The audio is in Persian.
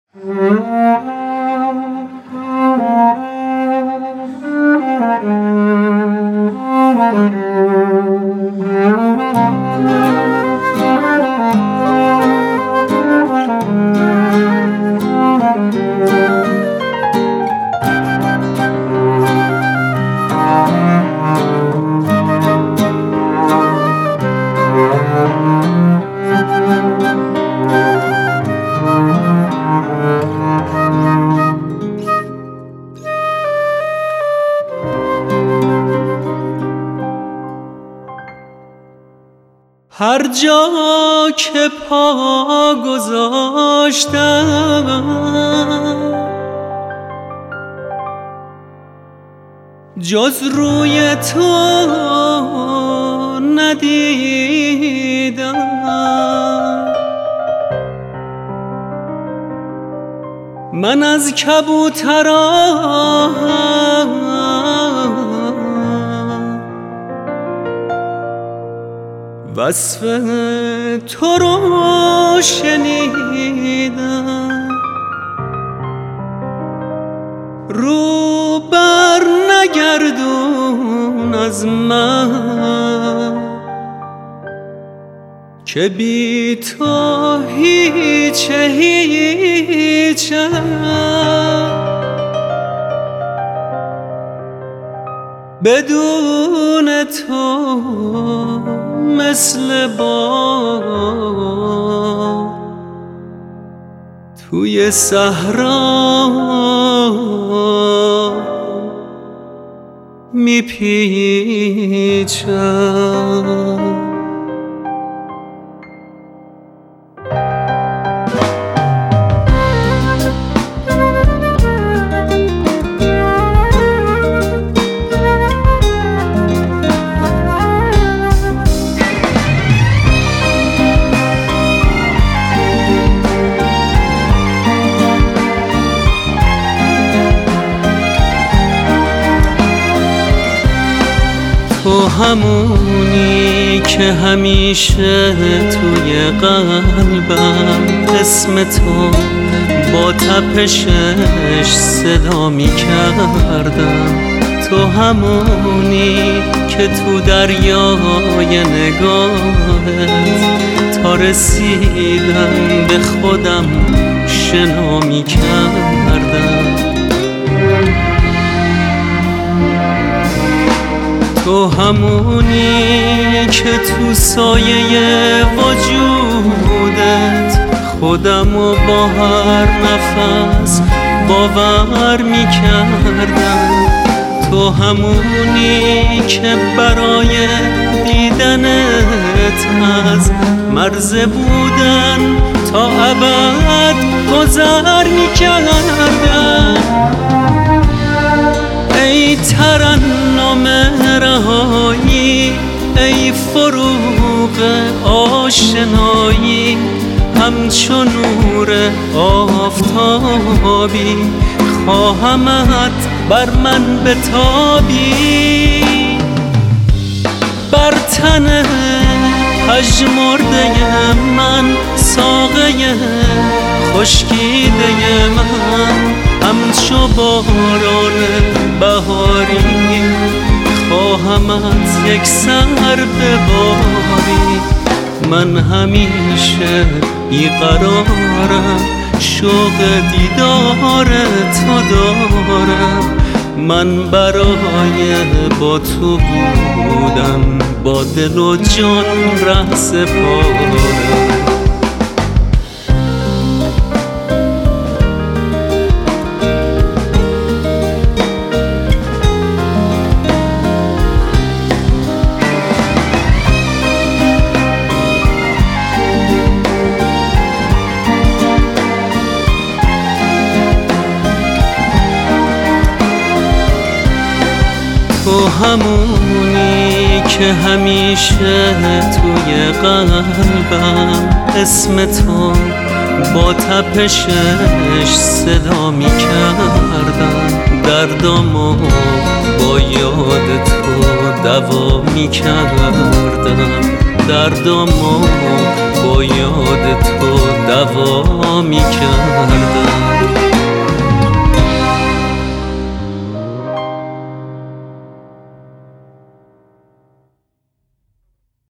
هر جا که پا گذاشتم جز روی تو ندیدم. من از کبوتران وصف تو رو شنیدم. رو بر نگردون از من که بی تو هیچم. بدون تو مثل باد توی صحرا میپیچم. تو همونی که همیشه توی قلبم اسم تو با تپشش صدا می کردم. تو همونی که تو دریای نگاهت تا رسیدم به خودم شنا می کردم. تو همونی که تو سایه وجودت خودمو با هر نفس باور می‌کردم. تو همونی که برای دیدنت از مرز بودن تا ابد گذر می‌کردم. ای ترنم رهایی، ای فروغ آشنایی، همچون نور آفتابی خواهمت بر من بتابی. بر تن پژمرده من ساقه خشکیده من همچو باران بهاری خواهمت یک سر بباری. من همیشه بیقرارم شوق دیدار تو دارم. من برای با تو بودم با دل و جان ره سپارم. تو همونی که همیشه توی قلبم اسم تو با تپشش صدا می کردم. دردامو با یاد تو دوا می کردم. دردامو با یاد تو دوا می کردم.